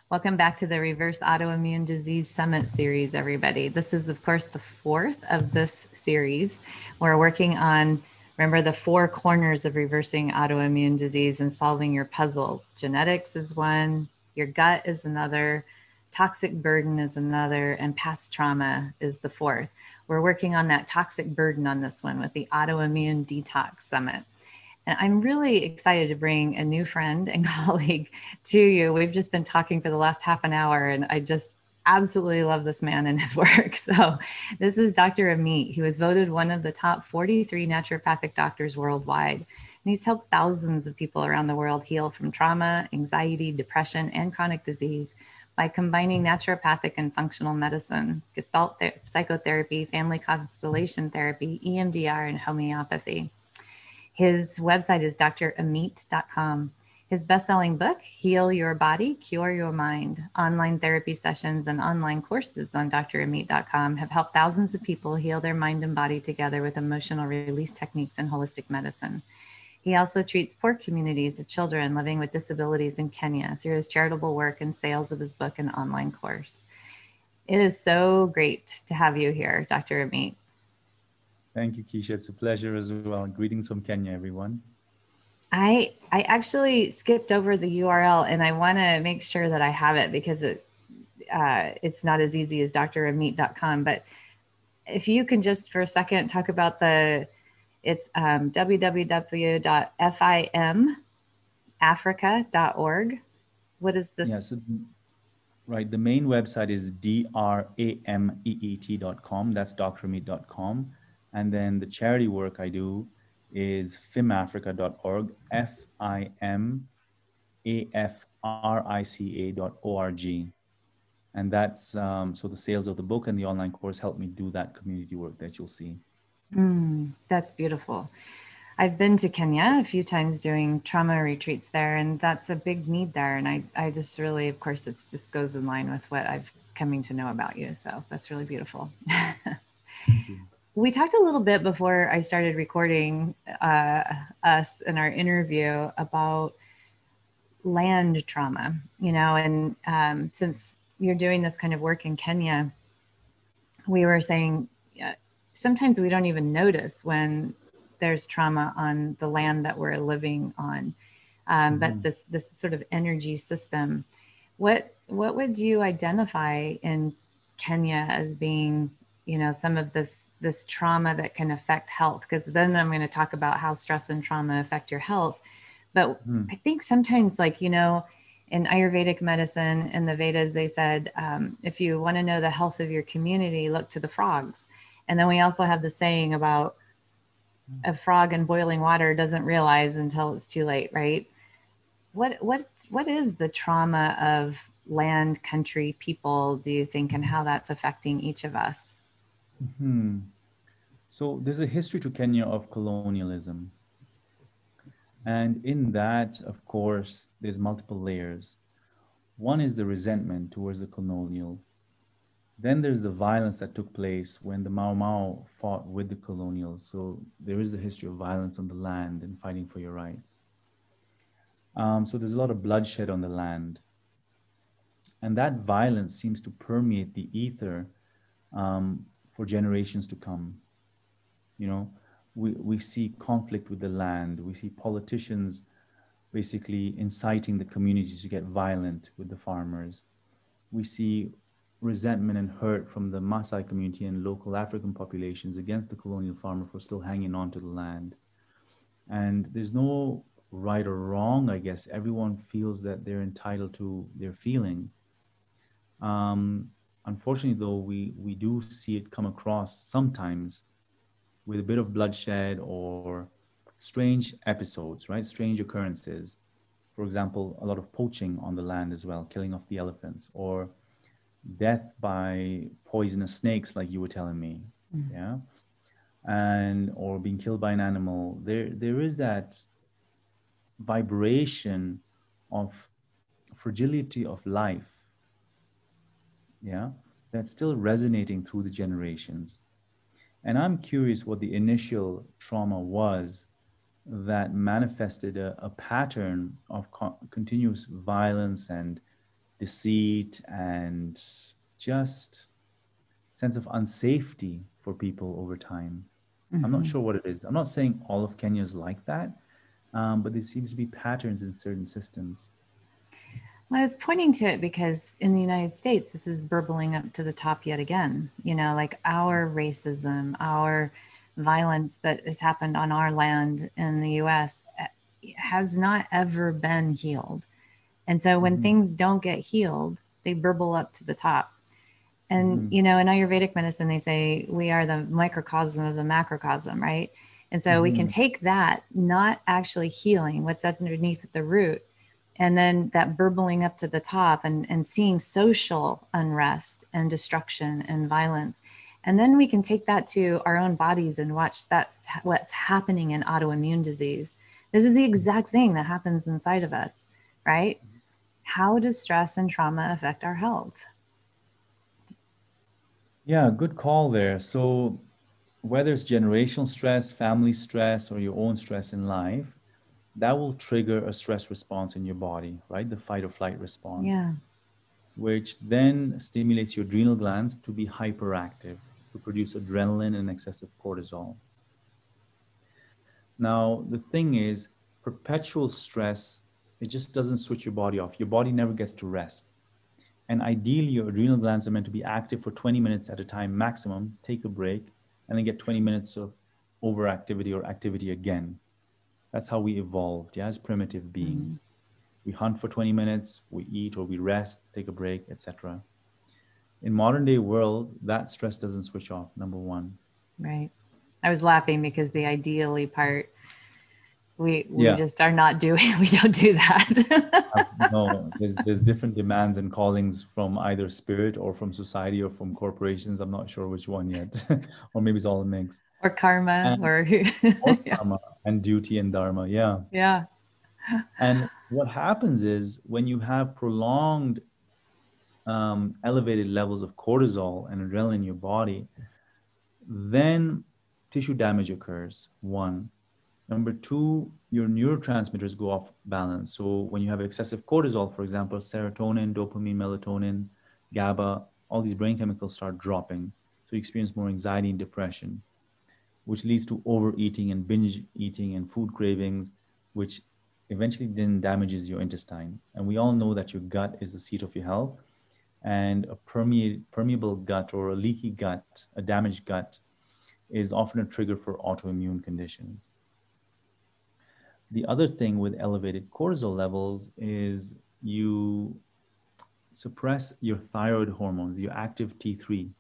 Welcome back to the Reverse Autoimmune Disease Summit series, everybody. This is, of course, the fourth of this series. We're working on, remember, the four corners of reversing autoimmune disease and solving your puzzle. Genetics is one, your gut is another, toxic burden is another, and past trauma is the fourth. We're working on that toxic burden on this one with the Autoimmune Detox Summit. And I'm really excited to bring a new friend and colleague to you. We've just been talking for the last half an hour, and I just absolutely love this man and his work. So, this is Dr. Amit. He was voted one of the top 43 naturopathic doctors worldwide. And he's helped thousands of people around the world heal from trauma, anxiety, depression, and chronic disease by combining naturopathic and functional medicine, gestalt psychotherapy, family constellation therapy, EMDR, and homeopathy. His website is drameet.com. His best-selling book, Heal Your Body, Cure Your Mind, online therapy sessions and online courses on drameet.com have helped thousands of people heal their mind and body together with emotional release techniques and holistic medicine. He also treats poor communities of children living with disabilities in Kenya through his charitable work and sales of his book and online course. It is so great to have you here, Dr. Amit. Thank you, Keisha. It's a pleasure as well. Greetings from Kenya, everyone. I actually skipped over the URL, and I want to make sure that I have it because it's not as easy as drameet.com. But if you can just for a second talk about it's www.fimafrica.org. What is this? Yeah, right. The main website is drameet.com. That's drameet.com. And then the charity work I do is fimafrica.org, FIMAFRICA.org. And that's so the sales of the book and the online course help me do that community work that you'll see. That's beautiful. I've been to Kenya a few times doing trauma retreats there, and that's a big need there. And I just really, of course, it just goes in line with what I've coming to know about you. So that's really beautiful. Thank you. We talked a little bit before I started recording us in our interview about land trauma, and since you're doing this kind of work in Kenya, we were saying sometimes we don't even notice when there's trauma on the land that we're living on. But this sort of energy system, what would you identify in Kenya as being, some of this trauma that can affect health? Because then I'm going to talk about how stress and trauma affect your health. But I think sometimes, in Ayurvedic medicine and the Vedas, they said, if you want to know the health of your community, look to the frogs. And then we also have the saying about a frog in boiling water doesn't realize until it's too late, right? What is the trauma of land, country, people, do you think, and how that's affecting each of us? So there's a history to Kenya of colonialism. And in that, of course, there's multiple layers. One is the resentment towards the colonial. Then there's the violence that took place when the Mau Mau fought with the colonials. So there is the history of violence on the land and fighting for your rights. So there's a lot of bloodshed on the land. And that violence seems to permeate the ether for generations to come. We see conflict with the land. We see politicians basically inciting the communities to get violent with the farmers. We see resentment and hurt from the Maasai community and local African populations against the colonial farmer for still hanging on to the land. And there's no right or wrong, I guess. Everyone feels that they're entitled to their feelings. Unfortunately, though, we do see it come across sometimes with a bit of bloodshed or strange episodes, right? Strange occurrences. For example, a lot of poaching on the land as well, killing off the elephants, or death by poisonous snakes, like you were telling me, yeah, and or being killed by an animal. There is that vibration of fragility of life, yeah, that's still resonating through the generations. And I'm curious what the initial trauma was that manifested a pattern of continuous violence and deceit, and just sense of unsafety for people over time. I'm not Mhm. sure what it is. I'm not saying all of Kenya is like that, but there seems to be patterns in certain systems. Well, I was pointing to it because in the United States, this is burbling up to the top yet again. You know, like our racism, our violence that has happened on our land in the US has not ever been healed. And so when Hmm. things don't get healed, they burble up to the top. And, Hmm. you know, in Ayurvedic medicine, they say we are the microcosm of the macrocosm, right? And so we can Hmm. take that, not actually healing what's underneath the root, and then that burbling up to the top and seeing social unrest and destruction and violence. And then we can take that to our own bodies and watch that's what's happening in autoimmune disease. This is the exact thing that happens inside of us, right? How does stress and trauma affect our health? Yeah, good call there. So, whether it's generational stress, family stress, or your own stress in life, that will trigger a stress response in your body, right? The fight or flight response, Yeah. which then stimulates your adrenal glands to be hyperactive, to produce adrenaline and excessive cortisol. Now, the thing is, perpetual stress, it just doesn't switch your body off. Your body never gets to rest. And ideally, your adrenal glands are meant to be active for 20 minutes at a time maximum, take a break, and then get 20 minutes of overactivity or activity again. That's how we evolved, yeah, as primitive Mm, beings. We hunt for 20 minutes, we eat or we rest, take a break, etc. In modern day world, that stress doesn't switch off, number one. right. I was laughing because the ideally part we Yeah, just are not doing we don't do that. no, there's different demands and callings from either spirit or from society or from corporations. I'm not sure which one yet, or maybe it's all a mix. Or karma And or or yeah. karma and duty and dharma, yeah. Yeah. And what happens is when you have prolonged elevated levels of cortisol and adrenaline in your body, then tissue damage occurs. One. Number two, your neurotransmitters go off balance. So when you have excessive cortisol, for example, serotonin, dopamine, melatonin, GABA, all these brain chemicals start dropping. So you experience more anxiety and depression, which leads to overeating and binge eating and food cravings, which eventually then damages your intestine. And we all know that your gut is the seat of your health, and a permeable gut or a leaky gut, a damaged gut, is often a trigger for autoimmune conditions. The other thing with elevated cortisol levels is you suppress your thyroid hormones, your active T3.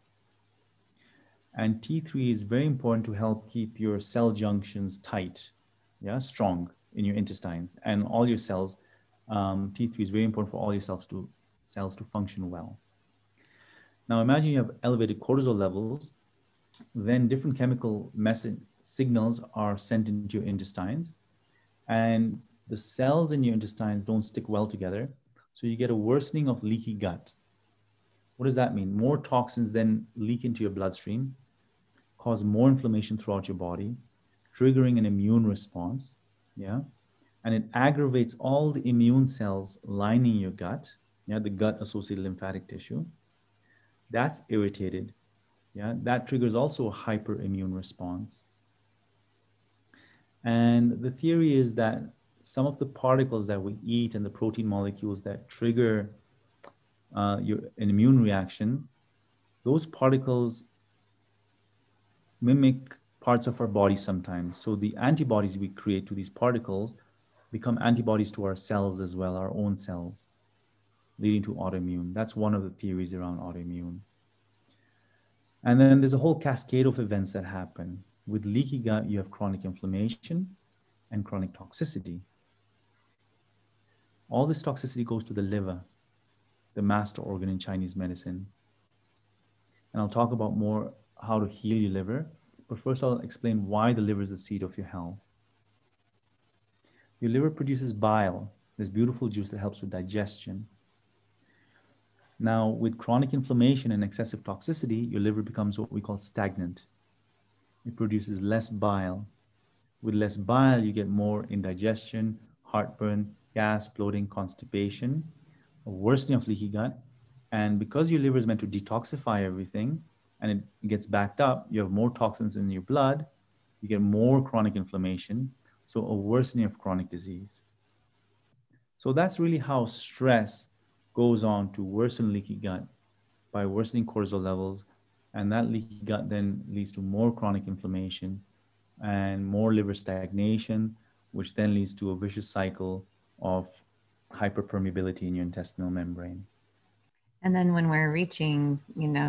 And T3 is very important to help keep your cell junctions tight, yeah, strong in your intestines and all your cells. T3 is very important for all your cells to function well. Now imagine you have elevated cortisol levels, then different chemical message signals are sent into your intestines, and the cells in your intestines don't stick well together. So you get a worsening of leaky gut. What does that mean? More toxins then leak into your bloodstream, cause more inflammation throughout your body, triggering an immune response. Yeah. And it aggravates all the immune cells lining your gut. Yeah. The gut associated lymphatic tissue. That's irritated. Yeah. That triggers also a hyperimmune response. And the theory is that some of the particles that we eat and the protein molecules that trigger an immune reaction, those particles mimic parts of our body sometimes. So the antibodies we create to these particles become antibodies to our cells as well, our own cells, leading to autoimmune. That's one of the theories around autoimmune. And then there's a whole cascade of events that happen. With leaky gut, you have chronic inflammation and chronic toxicity. All this toxicity goes to the liver, the master organ in Chinese medicine. And I'll talk about more how to heal your liver. But first, I'll explain why the liver is the seat of your health. Your liver produces bile, this beautiful juice that helps with digestion. Now, with chronic inflammation and excessive toxicity, your liver becomes what we call stagnant. It produces less bile. With less bile, you get more indigestion, heartburn, gas, bloating, constipation, a worsening of leaky gut. And because your liver is meant to detoxify everything and it gets backed up, you have more toxins in your blood, you get more chronic inflammation. So a worsening of chronic disease. So that's really how stress goes on to worsen leaky gut by worsening cortisol levels. And that leaky gut then leads to more chronic inflammation and more liver stagnation, which then leads to a vicious cycle of hyperpermeability in your intestinal membrane. And then when we're reaching,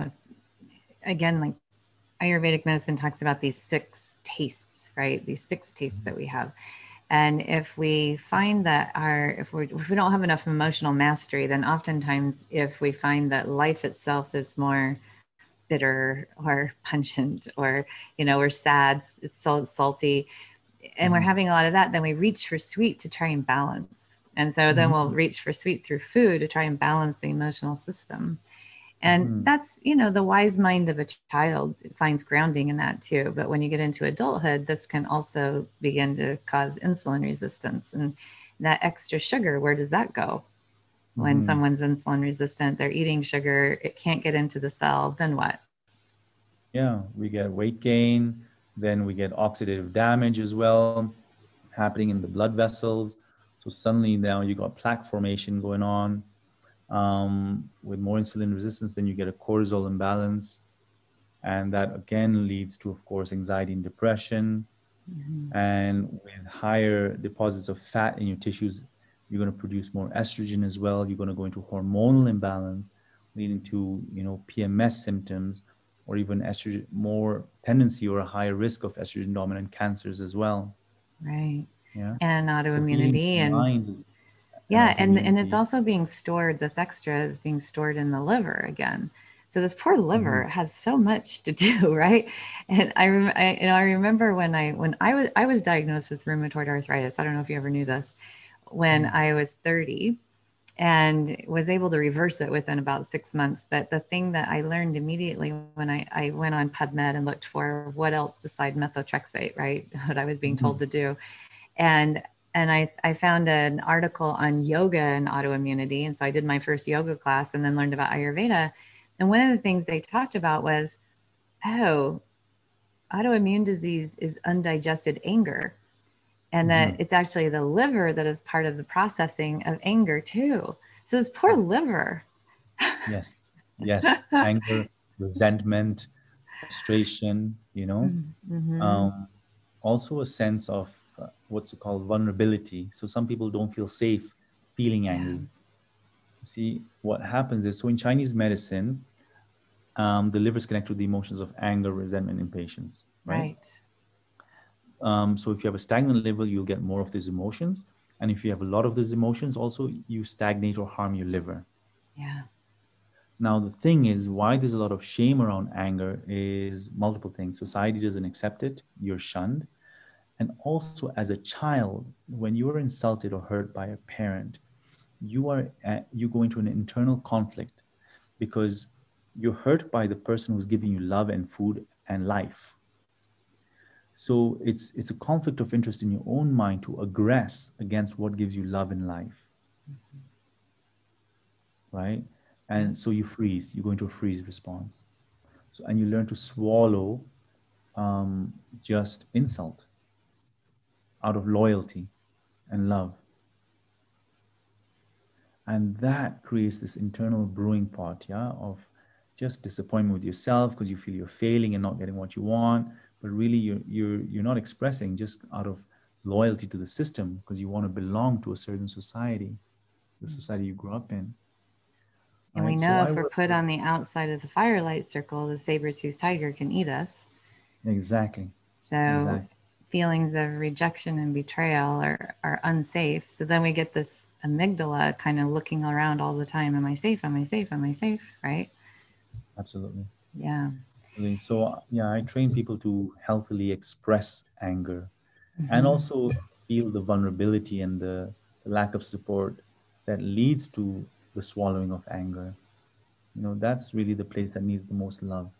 again, like Ayurvedic medicine talks about these 6 tastes, right? These 6 tastes that we have. And if we find that if we don't have enough emotional mastery, then oftentimes if we find that life itself is more bitter or pungent, or, we're sad, it's so salty, and we're having a lot of that, then we reach for sweet to try and balance. And so then we'll reach for sweet through food to try and balance the emotional system. And that's, the wise mind of a child finds grounding in that too. But when you get into adulthood, this can also begin to cause insulin resistance. And that extra sugar, where does that go? When someone's insulin resistant, they're eating sugar, it can't get into the cell, then what? Yeah, we get weight gain, then we get oxidative damage as well happening in the blood vessels. So suddenly now you got plaque formation going on. With more insulin resistance, then you get a cortisol imbalance. And that again leads to, of course, anxiety and depression. And with higher deposits of fat in your tissues, you're going to produce more estrogen as well. You're going to go into hormonal imbalance, leading to, PMS symptoms, or even estrogen, more tendency or a higher risk of estrogen dominant cancers as well. Right. Yeah. And autoimmunity and it's also being stored, this extra is being stored in the liver again. So this poor liver has so much to do, right? And I remember when I was diagnosed with rheumatoid arthritis. I don't know if you ever knew this, when I was 30, and was able to reverse it within about 6 months. But the thing that I learned immediately when I went on PubMed and looked for what else beside methotrexate, right? What I was being told to do. And I found an article on yoga and autoimmunity. And so I did my first yoga class and then learned about Ayurveda. And one of the things they talked about was, autoimmune disease is undigested anger. And that it's actually the liver that is part of the processing of anger too. So this poor liver. Yes. Anger, resentment, frustration, also a sense of what's called vulnerability. So some people don't feel safe feeling angry. See, what happens is, so in Chinese medicine, the liver is connected to the emotions of anger, resentment, impatience, right? So if you have a stagnant liver, you'll get more of these emotions. And if you have a lot of these emotions, also you stagnate or harm your liver. Yeah. Now, the thing is, why there's a lot of shame around anger is multiple things. Society doesn't accept it. You're shunned. And also as a child, when you are insulted or hurt by a parent, you go into an internal conflict because you're hurt by the person who's giving you love and food and life. So it's a conflict of interest in your own mind to aggress against what gives you love and life. Right? And so you freeze, you go into a freeze response. So, and you learn to swallow just insult out of loyalty and love. And that creates this internal brewing pot, of just disappointment with yourself because you feel you're failing and not getting what you want. But really you're not expressing just out of loyalty to the system because you want to belong to a certain society, the society you grew up in. And we know if we're put on the outside of the firelight circle, the saber-toothed tiger can eat us. Exactly. So feelings of rejection and betrayal are unsafe. So then we get this amygdala kind of looking around all the time. Am I safe? Am I safe? Am I safe? Right? Absolutely. Yeah. So I train people to healthily express anger and also feel the vulnerability and the lack of support that leads to the swallowing of anger. That's really the place that needs the most love.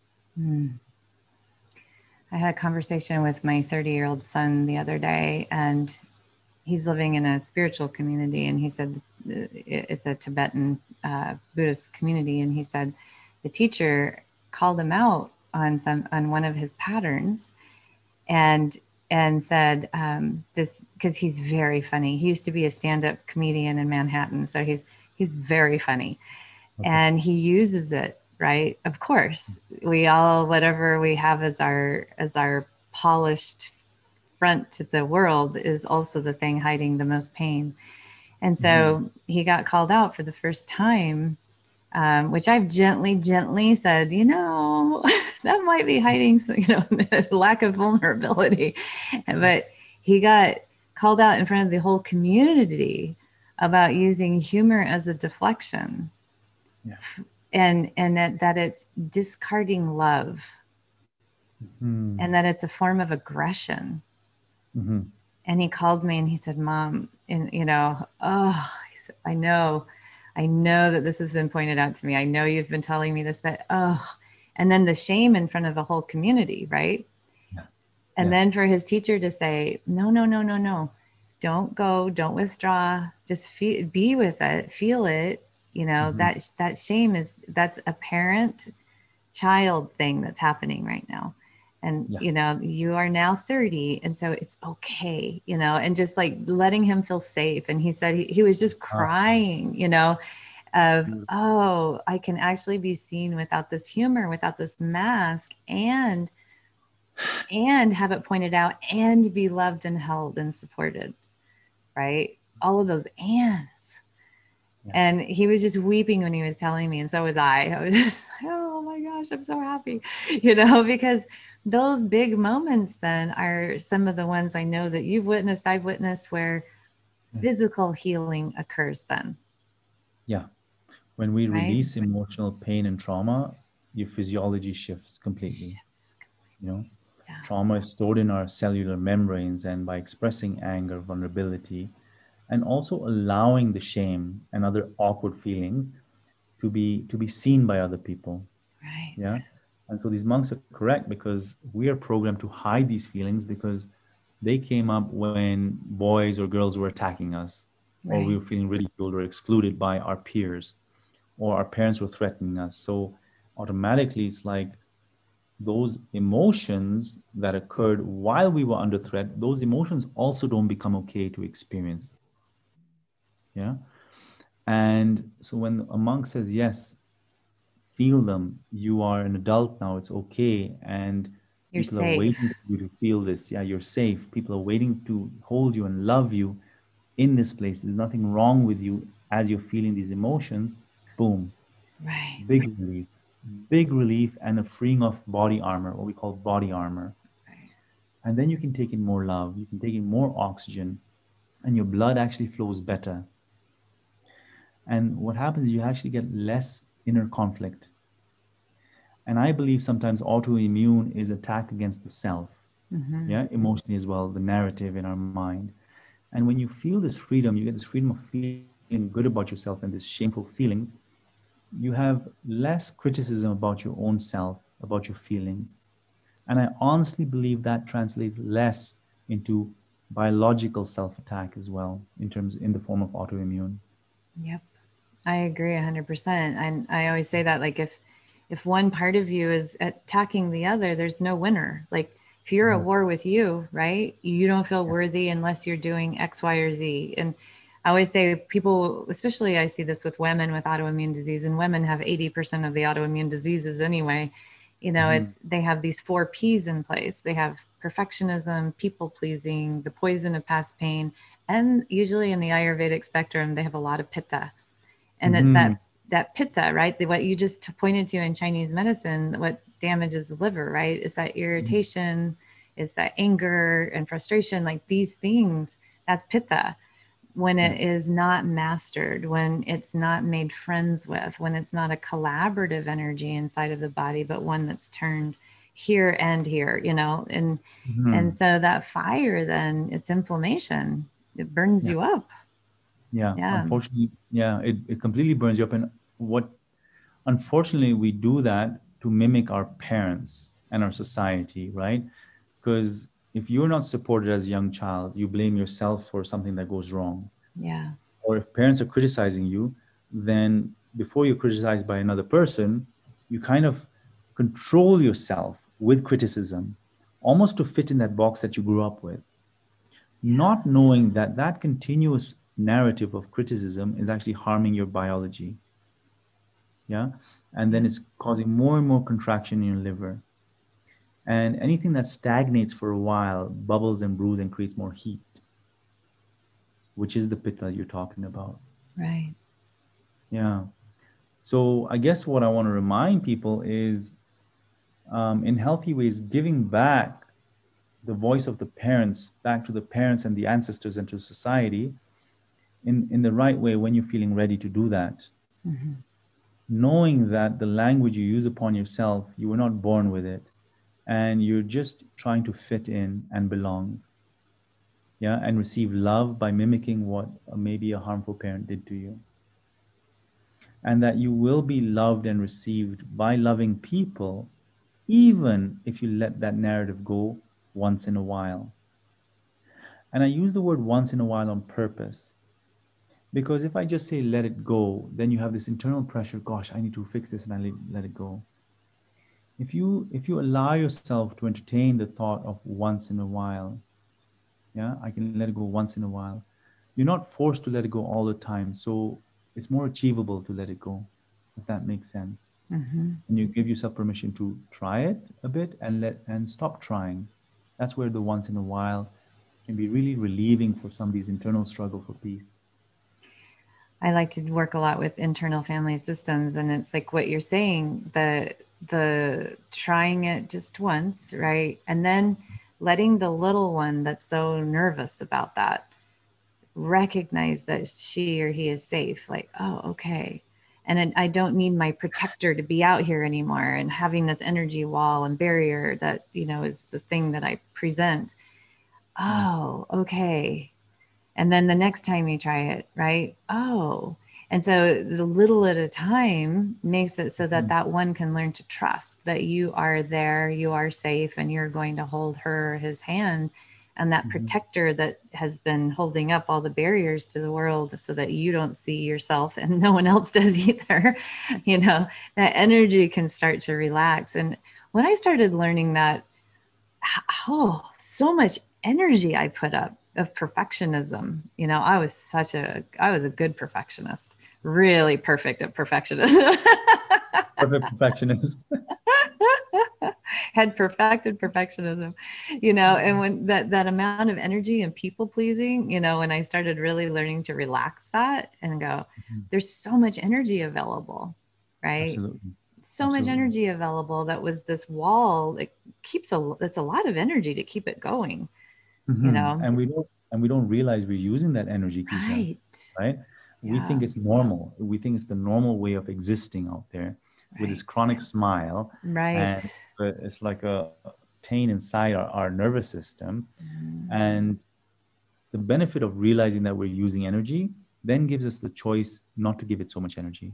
I had a conversation with my 30-year-old son the other day, and he's living in a spiritual community, and he said it's a Tibetan Buddhist community, and he said the teacher called him out on one of his patterns, and said this, because he's very funny. He used to be a stand-up comedian in Manhattan, so he's very funny, Okay. and he uses it, right? Of course, we all, whatever we have as our polished front to the world is also the thing hiding the most pain. And so he got called out for the first time, which I've gently said, that might be hiding, lack of vulnerability. But he got called out in front of the whole community about using humor as a deflection. Yeah. And that it's discarding love, and that it's a form of aggression. And he called me and he said, Mom, and he said, I know that this has been pointed out to me. I know you've been telling me this, but and then the shame in front of a whole community, right? Yeah. And then for his teacher to say, no, don't go, don't withdraw, just be with it, feel it. That shame that's a parent-child thing that's happening right now. And, you are now 30. And so it's okay, and just like letting him feel safe. And he said he was just crying, oh, I can actually be seen without this humor, without this mask, and have it pointed out and be loved and held and supported. Right. All of those ands. Yeah. And he was just weeping when he was telling me. And so was I. I was just, oh my gosh, I'm so happy, because those big moments then are some of the ones I know that I've witnessed where physical healing occurs then. Yeah. When we release emotional pain and trauma, your physiology shifts completely. Trauma is stored in our cellular membranes, and by expressing anger, vulnerability, and also allowing the shame and other awkward feelings to be seen by other people. Right. Yeah. And so these monks are correct, because we are programmed to hide these feelings because they came up when boys or girls were attacking us, or we were feeling ridiculed or excluded by our peers, or our parents were threatening us. So automatically it's like those emotions that occurred while we were under threat, those emotions also don't become okay to experience. Yeah. And so when a monk says, yes, feel them, you are an adult now, it's okay, and you're people safe. are waiting for you to feel this. Yeah, you're safe. People are waiting to hold you and love you in this place. There's nothing wrong with you as you're feeling these emotions. Boom. Right. Big relief, and a freeing of body armor, what we call body armor. Right. And then you can take in more love, you can take in more oxygen, and your blood actually flows better. And what happens is you actually get less inner conflict. And I believe sometimes autoimmune is attack against the self, emotionally as well, the narrative in our mind. And when you feel this freedom, you get this freedom of feeling good about yourself and this shameful feeling, you have less criticism about your own self, about your feelings. And I honestly believe that translates less into biological self-attack as well, in the form of autoimmune. Yep. I agree 100%. And I always say that, like, if one part of you is attacking the other, there's no winner. Like, if you're at war with you, right, you don't feel worthy unless you're doing X, Y, or Z. And I always say people, especially I see this with women with autoimmune disease, and women have 80% of the autoimmune diseases anyway. They have these 4 P's in place. They have perfectionism, people pleasing, the poison of past pain, and usually in the Ayurvedic spectrum, they have a lot of pitta. And it's that pitta, right? What you just pointed to in Chinese medicine, what damages the liver, right? Is that irritation, is that anger and frustration, like these things, that's pitta. When it is not mastered, when it's not made friends with, when it's not a collaborative energy inside of the body, but one that's turned here and here, and so that fire, then it's inflammation. It burns you up. Yeah. Unfortunately, it completely burns you up. And unfortunately, we do that to mimic our parents and our society, right? Because if you're not supported as a young child, you blame yourself for something that goes wrong. Yeah. Or if parents are criticizing you, then before you're criticized by another person, you kind of control yourself with criticism, almost to fit in that box that you grew up with, not knowing that that continuous narrative of criticism is actually harming your biology. Yeah. And then it's causing more and more contraction in your liver. And anything that stagnates for a while bubbles and brews and creates more heat, which is the pitta you're talking about. Right. Yeah. So I guess what I want to remind people is, in healthy ways, giving back the voice of the parents back to the parents and the ancestors and to society in the right way when you're feeling ready to do that. Mm-hmm. Knowing that the language you use upon yourself, you were not born with it, and you're just trying to fit in and belong. Yeah, and receive love by mimicking what maybe a harmful parent did to you. And that you will be loved and received by loving people, even if you let that narrative go once in a while. And I use the word once in a while on purpose, because if I just say let it go, then you have this internal pressure, gosh, I need to fix this, and I let it go. If you allow yourself to entertain the thought of once in a while, yeah, I can let it go once in a while. You're not forced to let it go all the time. So it's more achievable to let it go, if that makes sense. Mm-hmm. And you give yourself permission to try it a bit and stop trying. That's where the once in a while can be really relieving for somebody's internal struggle for peace. I like to work a lot with internal family systems, and it's like what you're saying, the trying it just once, right? And then letting the little one that's so nervous about that recognize that she or he is safe. Like, oh, okay. And I don't need my protector to be out here anymore, and having this energy wall and barrier that, is the thing that I present. Oh, okay. And then the next time you try it, right? Oh, and so the little at a time makes it so that that one can learn to trust that you are there, you are safe, and you're going to hold her or his hand. And that protector that has been holding up all the barriers to the world so that you don't see yourself and no one else does either, that energy can start to relax. And when I started learning that, so much energy I put up of perfectionism. I was a good perfectionist, really perfect at perfectionism. Perfect perfectionist. Had perfected perfectionism, and when that amount of energy and people pleasing, when I started really learning to relax that and go, there's so much energy available, right? Absolutely. So much energy available. That was this wall. It's a lot of energy to keep it going, And we don't realize we're using that energy, Keisha, right? Yeah. We think it's normal. We think it's the normal way of existing out there with this chronic smile. Right. And it's like a pain inside our nervous system. And the benefit of realizing that we're using energy then gives us the choice not to give it so much energy.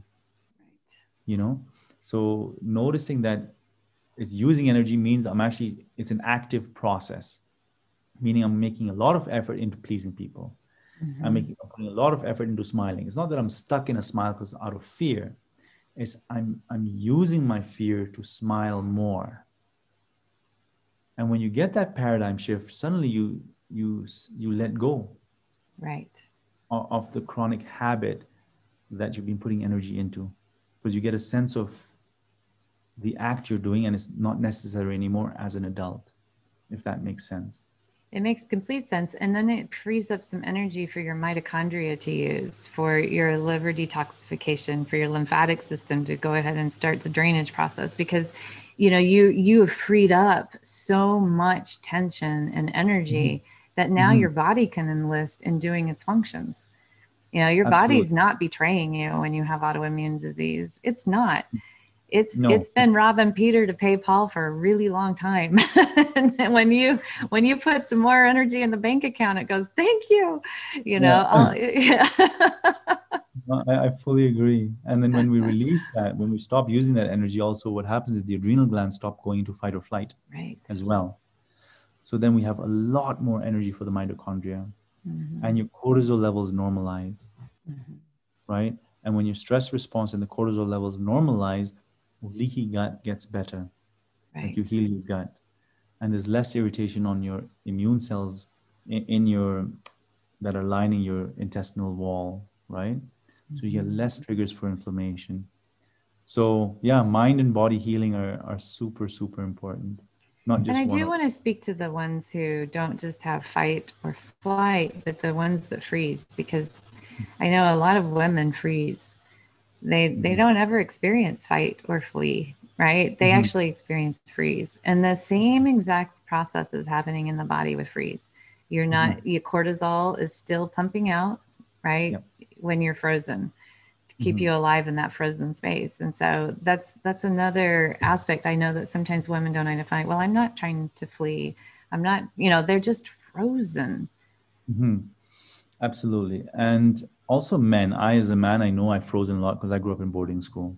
So noticing that it's using energy means it's an active process, meaning I'm making a lot of effort into pleasing people. I'm putting a lot of effort into smiling. It's not that I'm stuck in a smile because out of fear. It's I'm using my fear to smile more. And when you get that paradigm shift, suddenly you let go, right, of the chronic habit that you've been putting energy into, because you get a sense of the act you're doing, and it's not necessary anymore as an adult, if that makes sense. It makes complete sense. And then it frees up some energy for your mitochondria to use, for your liver detoxification, for your lymphatic system to go ahead and start the drainage process, because you have freed up so much tension and energy that now your body can enlist in doing its functions. Your body's not betraying you when you have autoimmune disease. It's not. It's been robbing Peter to pay Paul for a really long time. And when you put some more energy in the bank account, it goes, thank you. I fully agree. And then when we release that, when we stop using that energy, also what happens is the adrenal glands stop going into fight or flight as well. So then we have a lot more energy for the mitochondria, and your cortisol levels normalize, right? And when your stress response and the cortisol levels normalize, leaky gut gets better. Right. Like you heal your gut, and there's less irritation on your immune cells in your that are lining your intestinal wall, right? So you get less triggers for inflammation. So yeah, mind and body healing are super, super important. Not And just I one do of want to speak to the ones who don't just have fight or flight, but the ones that freeze, because I know a lot of women freeze. They them. don't ever experience fight or flee, right? They Mhm. actually experience freeze. And the same exact process is happening in the body with freeze. You're Mhm. not, your cortisol is still pumping out, right? Yep. When you're frozen to keep Mhm. you alive in that frozen space. And so that's another aspect. I know that sometimes women don't identify, well, I'm not trying to flee. I'm not, they're just frozen. Mhm. Absolutely. And also men, I as a man, I know I've frozen a lot because I grew up in boarding school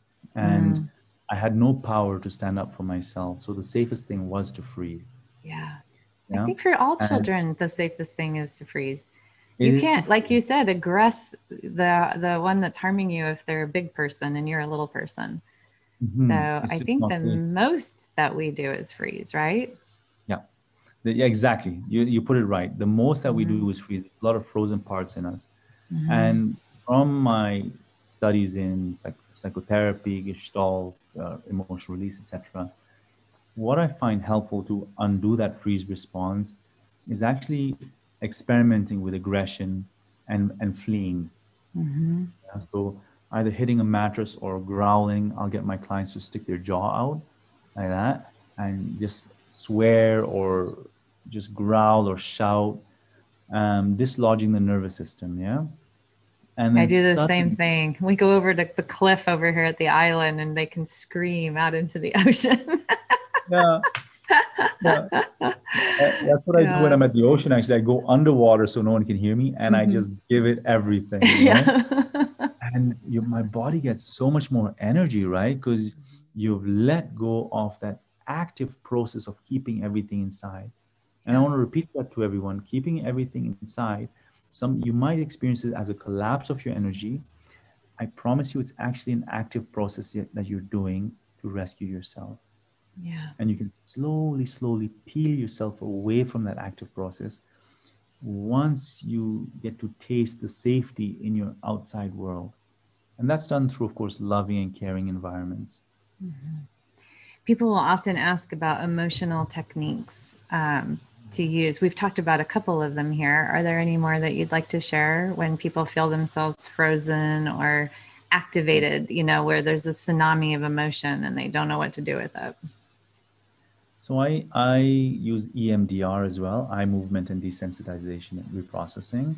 and Mm, I had no power to stand up for myself. So the safest thing was to freeze. yeah. I Yeah. think for all And children, the safest thing is to freeze. it You is to can't, like freeze. you said, aggress the one that's harming you if they're a big person and you're a little person. So It's I just think not the safe. most that we do is freeze, right? Yeah. Yeah, exactly. You put it right. The most that we do Mm-hmm. is freeze. There's a lot of frozen parts in us. Mm-hmm. And from my studies in psychotherapy, Gestalt, emotional release, etc., what I find helpful to undo that freeze response is actually experimenting with aggression and fleeing. Mm-hmm. Yeah, so either hitting a mattress or growling. I'll get my clients to stick their jaw out like that and just swear or just growl or shout, dislodging the nervous system. Yeah. And I then do the same suddenly, thing. We go over to the cliff over here at the island and they can scream out into the ocean. yeah, yeah. That's what I do when Yeah. I'm at the ocean. Actually, I go underwater so no one can hear me, and I Mm-hmm. just give it everything, Yeah. And my body gets so much more energy, right? Because you've let go of that active process of keeping everything inside. And I Yeah. want to repeat that to everyone: keeping everything inside. Some you might experience it as a collapse of your energy. I promise you, it's actually an active process that you're doing to rescue yourself. Yeah. And you can slowly, slowly peel yourself away from that active process once you get to taste the safety in your outside world. And that's done through, of course, loving and caring environments. Mm-hmm. People will often ask about emotional techniques to use. We've talked about a couple of them here. Are there any more that you'd like to share when people feel themselves frozen or activated, where there's a tsunami of emotion and they don't know what to do with it? So I use EMDR as well, eye movement and desensitization and reprocessing,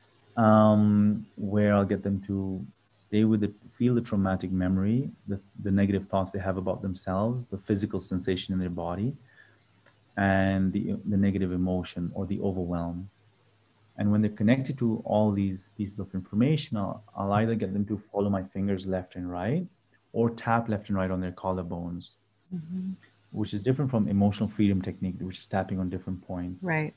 where I'll get them to stay with it, feel the traumatic memory, the negative thoughts they have about themselves, the physical sensation in their body, and the negative emotion or the overwhelm. And when they're connected to all these pieces of information, I'll either get them to follow my fingers left and right or tap left and right on their collarbones, Mm-hmm. which is different from emotional freedom technique, which is tapping on different points. Right.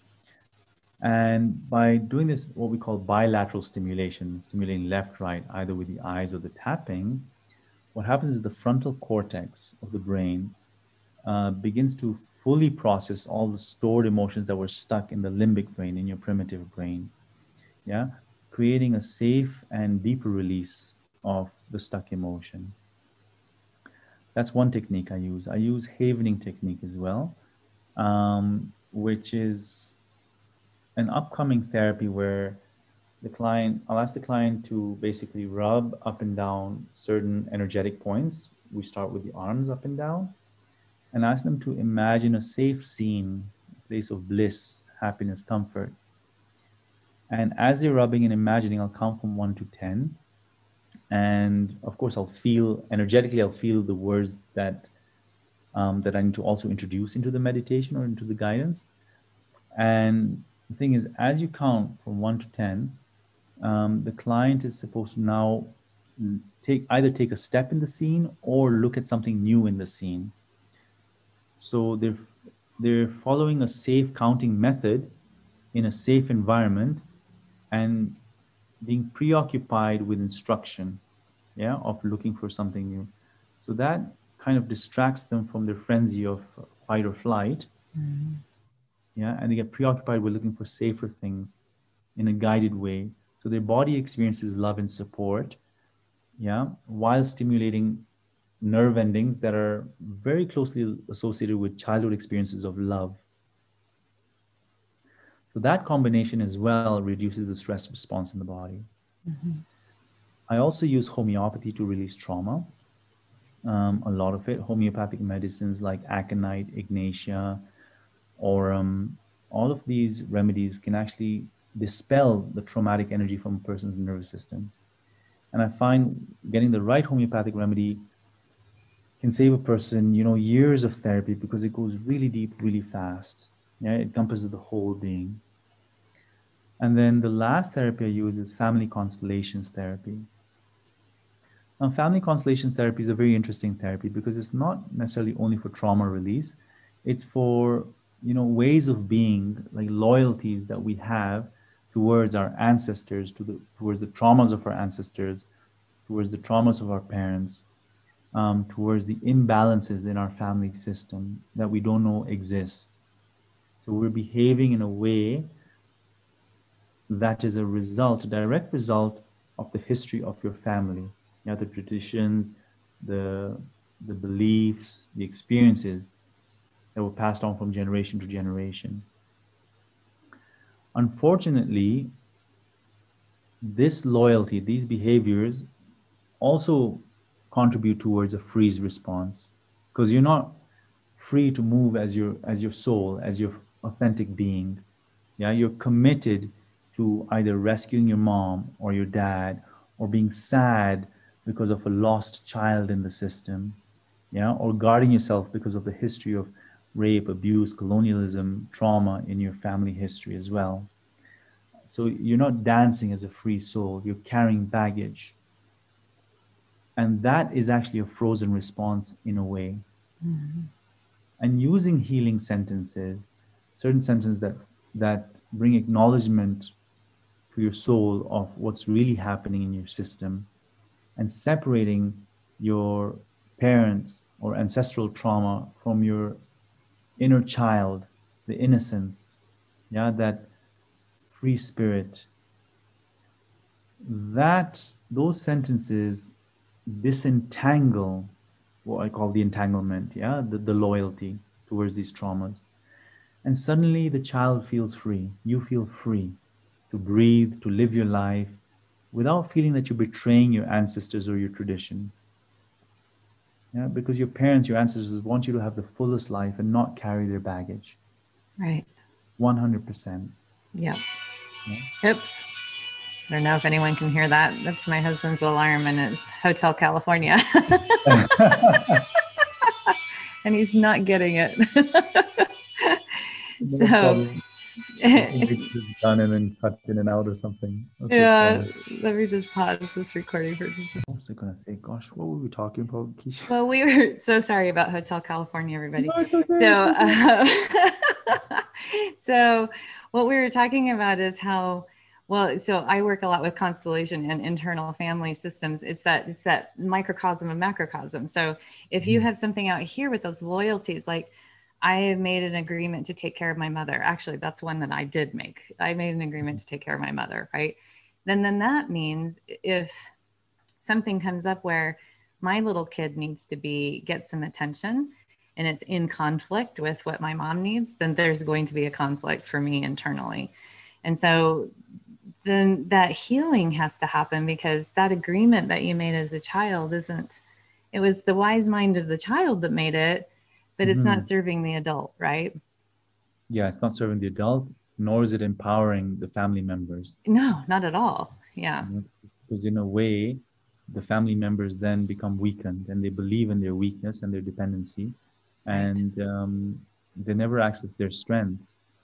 And by doing this, what we call bilateral stimulation, stimulating left, right, either with the eyes or the tapping, what happens is the frontal cortex of the brain begins to fully process all the stored emotions that were stuck in the limbic brain, in your primitive brain. Yeah. Creating a safe and deeper release of the stuck emotion. That's one technique I use. I use havening technique as well, which is an upcoming therapy where I'll ask the client to basically rub up and down certain energetic points. We start with the arms up and down and ask them to imagine a safe scene, a place of bliss, happiness, comfort. And as they're rubbing and imagining, I'll count from 1 to 10. And of course, I'll feel energetically, I'll feel the words that I need to also introduce into the meditation or into the guidance. And the thing is, as you count from 1 to 10, the client is supposed to now take a step in the scene or look at something new in the scene. So they're following a safe counting method in a safe environment, and being preoccupied with instruction, yeah, of looking for something new. So that kind of distracts them from their frenzy of fight or flight, yeah, and they get preoccupied with looking for safer things in a guided way. So their body experiences love and support, yeah, while stimulating nerve endings that are very closely associated with childhood experiences of love. So that combination as well reduces the stress response in the body. I also use homeopathy to release trauma. A lot of it, homeopathic medicines like aconite, ignatia, or all of these remedies can actually dispel the traumatic energy from a person's nervous system. And I find getting the right homeopathic remedy can save a person, years of therapy because it goes really deep, really fast. Yeah, it encompasses the whole being. And then the last therapy I use is family constellations therapy. Now, family constellations therapy is a very interesting therapy because it's not necessarily only for trauma release. It's for, ways of being, like loyalties that we have towards our ancestors, towards the traumas of our ancestors, towards the traumas of our parents, towards the imbalances in our family system that we don't know exist. So we're behaving in a way that is a direct result of the history of your family. The traditions, the the beliefs, the experiences that were passed on from generation to generation. Unfortunately, this loyalty, these behaviors also contribute towards a freeze response because you're not free to move as your soul, as your authentic being. Yeah, you're committed to either rescuing your mom or your dad or being sad because of a lost child in the system, yeah, or guarding yourself because of the history of rape, abuse, colonialism, trauma in your family history as well. So you're not dancing as a free soul, you're carrying baggage. And that is actually a frozen response in a way. And using healing sentences, certain sentences that bring acknowledgement to your soul of what's really happening in your system, and separating your parents or ancestral trauma from your inner child, the innocence, yeah, that free spirit. Those sentences disentangle what I call the entanglement, yeah, the loyalty towards these traumas. And suddenly the child feels free. You feel free to breathe, to live your life without feeling that you're betraying your ancestors or your tradition. Yeah, because your parents, your ancestors want you to have the fullest life and not carry their baggage. Right. 100%. Yep. Yeah. Oops. I don't know if anyone can hear that. That's my husband's alarm, and it's Hotel California. And he's not getting it. No problem. I think it's done and then cut in and out or something. Okay, yeah, let me just pause this recording for just a second. I was going to say, gosh, what were we talking about, Keisha? Well, we were so sorry about Hotel California, everybody. No, it's okay. So what we were talking about is how, well, so I work a lot with constellation and internal family systems. It's that microcosm of macrocosm. So if you have something out here with those loyalties, like I have made an agreement to take care of my mother. Actually, that's one that I did make. I made an agreement to take care of my mother, right? Then that means if something comes up where my little kid needs to get some attention and it's in conflict with what my mom needs, then there's going to be a conflict for me internally. And so then that healing has to happen, because that agreement that you made as a child it was the wise mind of the child that made it, but it's not serving the adult, right? Yeah, it's not serving the adult, nor is it empowering the family members. No, not at all. Yeah. Because in a way, the family members then become weakened and they believe in their weakness and their dependency, and they never access their strength.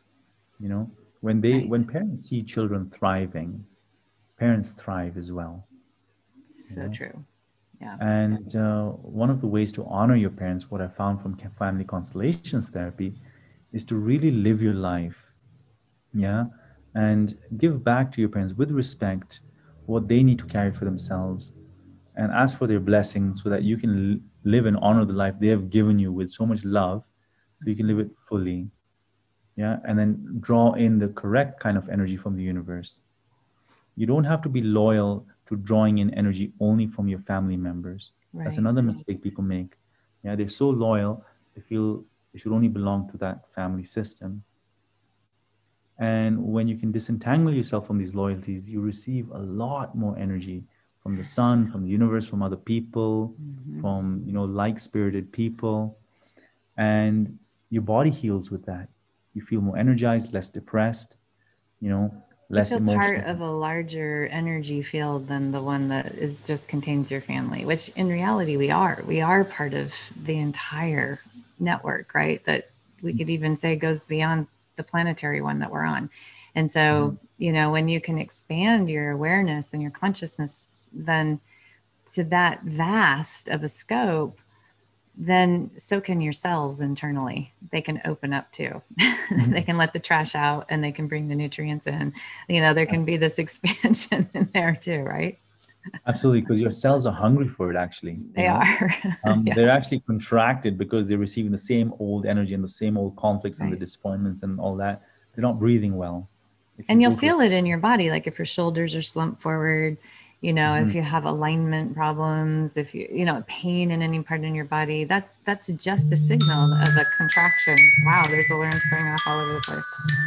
When parents see children thriving, parents thrive as well. So true. Yeah. And one of the ways to honor your parents, what I found from family constellations therapy, is to really live your life, yeah, and give back to your parents with respect, what they need to carry for themselves, and ask for their blessings so that you can live and honor the life they have given you with so much love, so you can live it fully. Yeah. And then draw in the correct kind of energy from the universe. You don't have to be loyal to drawing in energy only from your family members. That's Right. another mistake people make. Yeah, they're so loyal, they feel they should only belong to that family system. And when you can disentangle yourself from these loyalties, you receive a lot more energy from the sun, from the universe, from other people, from, you know, like-spirited people. And your body heals with that. You feel more energized, less depressed, you know, You less feel part emotional. of a larger energy field than the one that is just contains your family, which in reality we are. We are part of the entire network, right? That we could even say goes beyond the planetary one that we're on. And so, you know, when you can expand your awareness and your consciousness then to that vast of a scope, then so can your cells internally. They can open up too. They can let the trash out and they can bring the nutrients in. You know, there can be this expansion in there too, right? Absolutely, because your cells are hungry for it, actually, you They know. are. Yeah, They're actually contracted because they're receiving the same old energy and the same old conflicts and the right. disappointments and all that. They're not breathing well. If you And you'll go to a feel it in your body, like if your shoulders are slumped forward, you know, Mhm. if you have alignment problems, if you know, pain in any part in your body, that's just a signal of a contraction. Wow, there's alarms going off all over the place.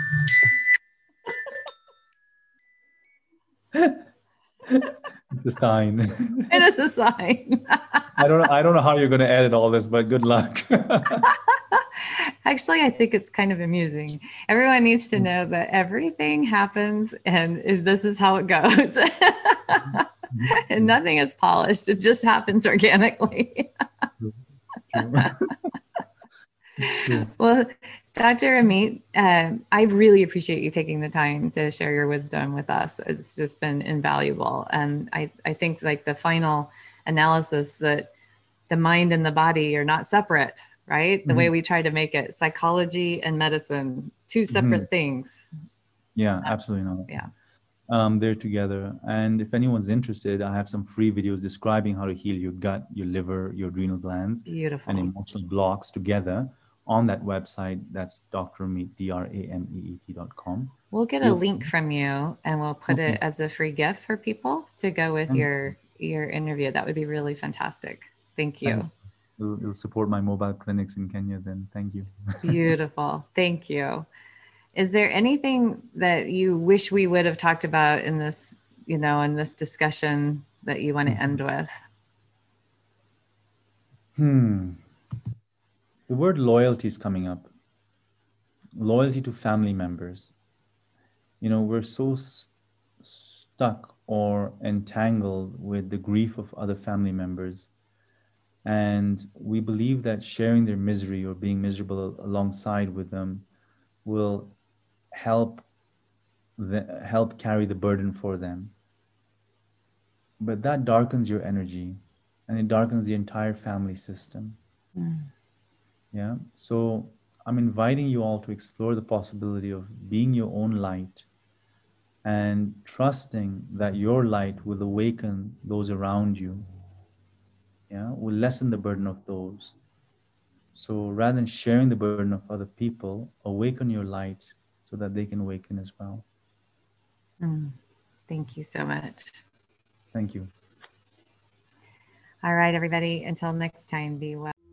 It's a sign. It is a sign. I don't know how you're going to edit all this, but good luck. Actually, I think it's kind of amusing. Everyone needs to know that everything happens and this is how it goes. And nothing is polished, it just happens organically. It's true. It's true. Well, Dr. Amit, I really appreciate you taking the time to share your wisdom with us. It's just been invaluable. And I think like the final analysis that the mind and the body are not separate, right? The way Mhm. we try to make it psychology and medicine, two Mhm. separate things. Yeah, absolutely not. Yeah, They're together. And if anyone's interested, I have some free videos describing how to heal your gut, your liver, your adrenal glands, and beautiful. emotional blocks together on that website. That's drameet, drameet.com. We'll get a Feel link free. from you and we'll put Okay. it as a free gift for people to go with Thank, your interview. That would be really fantastic. Thank thank you. you. It'll support my mobile clinics in Kenya then. Thank you. Beautiful. Thank you. Is there anything that you wish we would have talked about in this, you know, in this discussion that you want to end with? Hmm. The word loyalty is coming up. Loyalty to family members. You know, we're so stuck or entangled with the grief of other family members. And we believe that sharing their misery or being miserable alongside with them will help help carry the burden for them. But that darkens your energy and it darkens the entire family system. Mm. Yeah. So I'm inviting you all to explore the possibility of being your own light and trusting that your light will awaken those around you. Yeah, will lessen the burden of those. So rather than sharing the burden of other people, awaken your light so that they can awaken as well. Mm. Thank you so much. Thank you. All right, everybody. Until next time, be well.